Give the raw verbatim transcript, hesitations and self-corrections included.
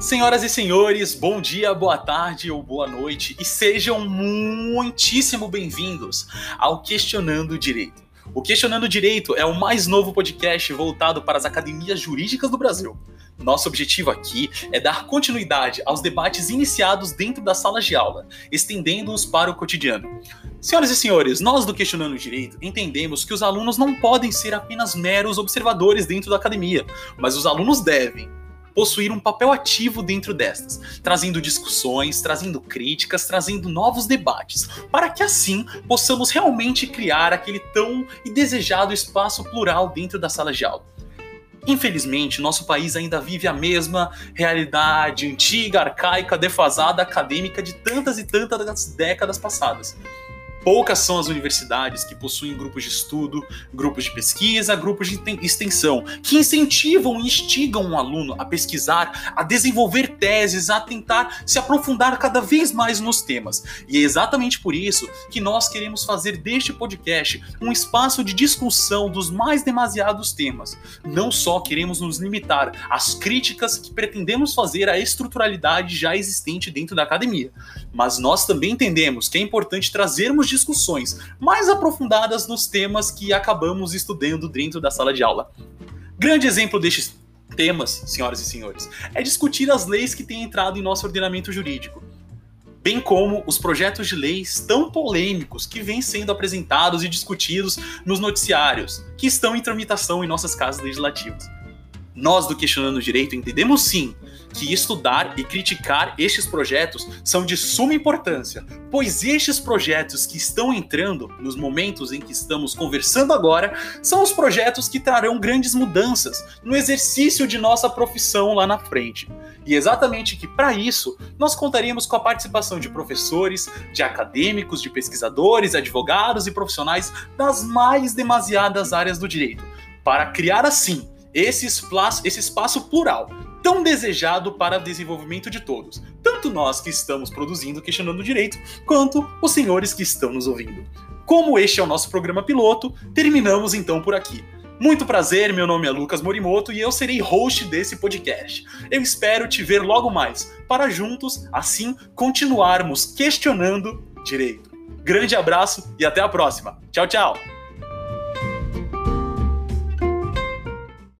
Senhoras e senhores, bom dia, boa tarde ou boa noite e sejam muitíssimo bem-vindos ao Questionando Direito. O Questionando Direito é o mais novo podcast voltado para as academias jurídicas do Brasil. Nosso objetivo aqui é dar continuidade aos debates iniciados dentro das salas de aula, estendendo-os para o cotidiano. Senhoras e senhores, nós do Questionando Direito entendemos que os alunos não podem ser apenas meros observadores dentro da academia, mas os alunos devem possuir um papel ativo dentro destas, trazendo discussões, trazendo críticas, trazendo novos debates, para que assim possamos realmente criar aquele tão e desejado espaço plural dentro da sala de aula. Infelizmente, nosso país ainda vive a mesma realidade antiga, arcaica, defasada, acadêmica de tantas e tantas décadas passadas. Poucas são as universidades que possuem grupos de estudo, grupos de pesquisa, grupos de extensão, que incentivam e instigam um aluno a pesquisar, a desenvolver teses, a tentar se aprofundar cada vez mais nos temas. E é exatamente por isso que nós queremos fazer deste podcast um espaço de discussão dos mais demasiados temas. Não só queremos nos limitar às críticas que pretendemos fazer à estruturalidade já existente dentro da academia, mas nós também entendemos que é importante trazermos discussões mais aprofundadas nos temas que acabamos estudando dentro da sala de aula. Grande exemplo destes temas, senhoras e senhores, é discutir as leis que têm entrado em nosso ordenamento jurídico, bem como os projetos de leis tão polêmicos que vêm sendo apresentados e discutidos nos noticiários, que estão em tramitação em nossas casas legislativas. Nós do Questionando Direito entendemos sim que estudar e criticar estes projetos são de suma importância, pois estes projetos que estão entrando nos momentos em que estamos conversando agora são os projetos que trarão grandes mudanças no exercício de nossa profissão lá na frente. E exatamente que para isso nós contaríamos com a participação de professores, de acadêmicos, de pesquisadores, advogados e profissionais das mais demasiadas áreas do direito, para criar assim esse espaço, esse espaço plural, tão desejado para o desenvolvimento de todos, tanto nós que estamos produzindo Questionando Direito, quanto os senhores que estão nos ouvindo. Como este é o nosso programa piloto, terminamos então por aqui. Muito prazer, meu nome é Lucas Morimoto e eu serei host desse podcast. Eu espero te ver logo mais, para juntos, assim, continuarmos questionando direito. Grande abraço e até a próxima. Tchau, tchau!